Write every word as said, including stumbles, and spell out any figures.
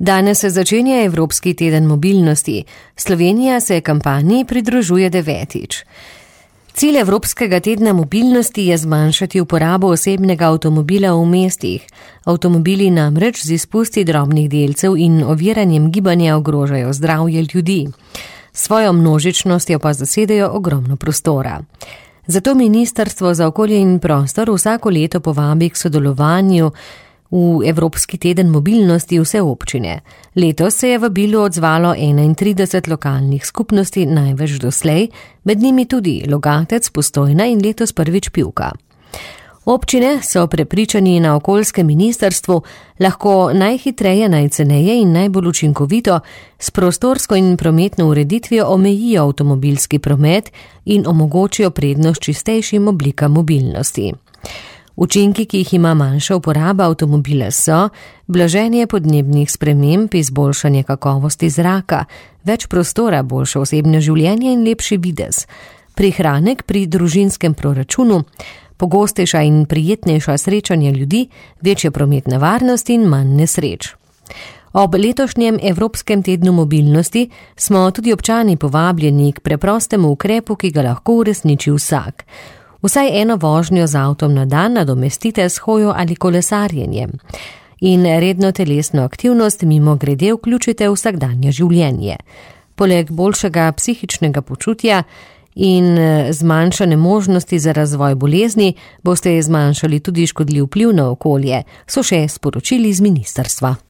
Danes se začenja Evropski teden mobilnosti. Slovenija se kampanji pridružuje devetič. Cilj Evropskega tedna mobilnosti je zmanjšati uporabo osebnega avtomobila v mestih. Avtomobili namreč z izpusti drobnih delcev in oviranjem gibanja ogrožajo zdravje ljudi. Svojo množičnostjo pa zasedajo ogromno prostora. Zato Ministrstvo za okolje in prostor vsako leto povabi k sodelovanju v Evropski teden mobilnosti vse občine. Letos se je vabilu odzvalo enaintrideset lokalnih skupnosti, največ doslej, med njimi tudi Logatec, Postojna in letos prvič Pivka. Občine so prepričani na okoljskem ministrstvu lahko najhitreje, najceneje in najbolj učinkovito s prostorsko in prometno ureditvijo omejijo avtomobilski promet in omogočijo prednost čistejšim oblikam mobilnosti. Učinki, ki jih ima manjša uporaba avtomobila so blaženje podnebnih sprememb, izboljšanje kakovosti zraka, več prostora, boljše osebno življenje in lepši videz, prihranek pri družinskem proračunu, pogostejša in prijetnejša srečanja ljudi, večja prometna varnost in manj nesreč. Ob letošnjem Evropskem tednu mobilnosti smo tudi občani povabljeni k preprostemu ukrepu, ki ga lahko uresniči vsak. Vsaj eno vožnjo z avtom na dan nadomestite s hojo ali kolesarjenjem in redno telesno aktivnost mimo grede vključite v vsakdanje življenje. Poleg boljšega psihičnega počutja in zmanjšane možnosti za razvoj bolezni boste zmanjšali tudi škodljiv vpliv na okolje, so še sporočili z ministrstva.